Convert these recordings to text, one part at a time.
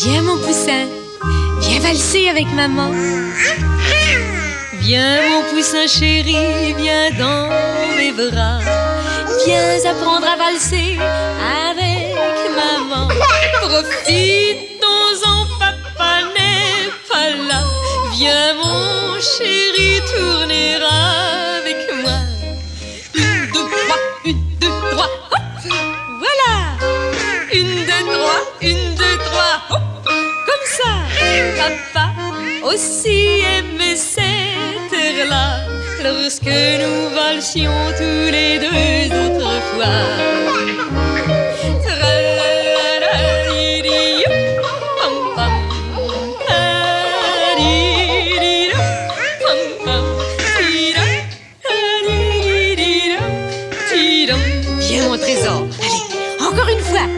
Viens mon poussin, viens valser avec maman. Viens mon poussin chéri, viens dans mes bras. Viens apprendre à valser avec maman. Profitons-en, papa n'est pas là. Viens mon chéri, tourner avec moi. 1, 2, 3, hop. Voilà. 1, 2, 3, 1, 2, 3, hop. Comme ça. Papa aussi aimait cette heure-là, lorsque nous valsions tous les deux autrefois. Viens mon trésor, allez, encore une fois.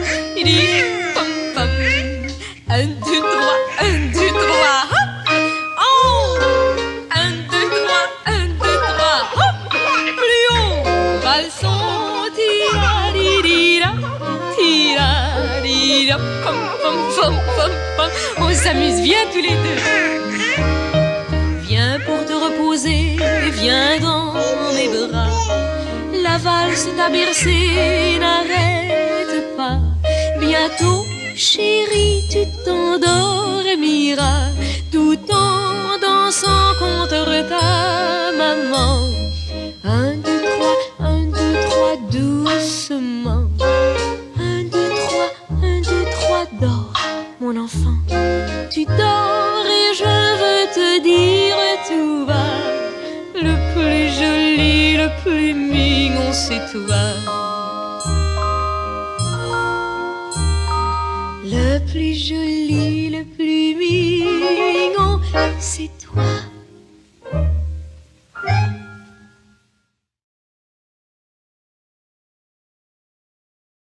1, 2, 3, 1, 2, 3, hop. Oh, 1, 2, 3, 1, 2, 3, hop. Plus haut, valsons, tira-di-di-da, tira-di-da, pom, pom, pom, pom, pom. On s'amuse, viens tous les deux. Viens pour te reposer, viens dans mes bras. La valse t'a bercé, n'arrête pas. Bientôt, chérie, tu t'endormiras tout en dansant contre ta maman. 1, 2, 3, 1, 2, 3, doucement. 1, 2, 3, 1, 2, 3, dors, mon enfant. Tu dors et je veux te dire tout bas. Le plus joli, le plus mignon, c'est toi. Le plus joli, le plus mignon, c'est toi.